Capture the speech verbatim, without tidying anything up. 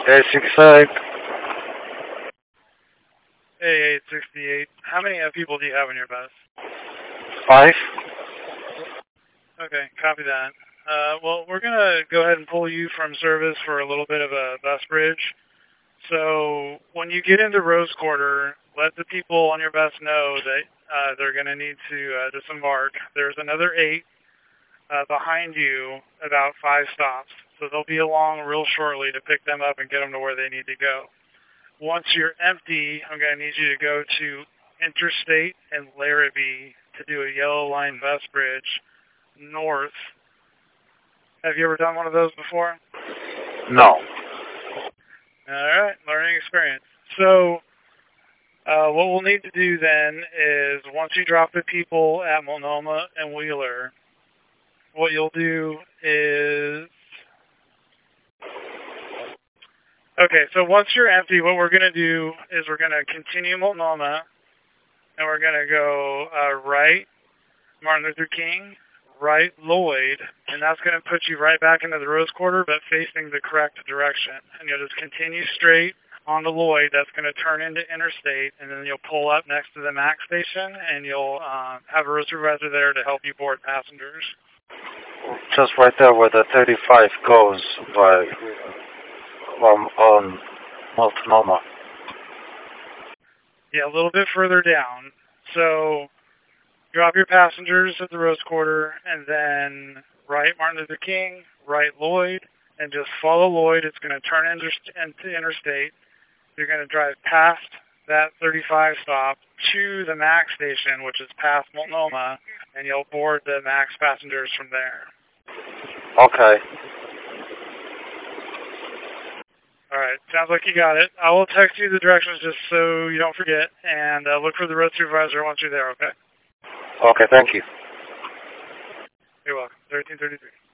eight sixty-eight. A eight sixty-eight. How many uh, people do you have in your bus? Five. Okay, copy that. Uh, well, we're going to go ahead and pull you from service for a little bit of a bus bridge. So when you get into Rose Quarter, let the people on your bus know that uh, they're going to need to uh, disembark. There's another eight uh, behind you, about five stops. So they'll be along real shortly to pick them up and get them to where they need to go. Once you're empty, I'm going to need you to go to Interstate and Larrabee to do a yellow line bus bridge north. Have you ever done one of those before? No. All right, learning experience. So uh, what we'll need to do then is once you drop the people at Multnomah and Wheeler, what you'll do is... Okay, so once you're empty, what we're going to do is we're going to continue Multnomah, and we're going to go uh, right, Martin Luther King, right, Lloyd, and that's going to put you right back into the Rose Quarter, but facing the correct direction. And you'll just continue straight onto Lloyd. That's going to turn into Interstate, and then you'll pull up next to the MAX station, and you'll uh, have a road supervisor there to help you board passengers. Just right there where the thirty-five goes by um, on Multnomah. Yeah, a little bit further down. So drop your passengers at the Rose Quarter, and then right Martin Luther King, right Lloyd, and just follow Lloyd. It's going to turn into, into Interstate. You're going to drive past that thirty-five stop to the MAX station, which is past Multnomah, and you'll board the MAX passengers from there. Okay. All right, sounds like you got it. I will text you the directions just so you don't forget, and uh, look for the road supervisor once you're there, okay? Okay, thank you. You're welcome. thirteen thirty-three.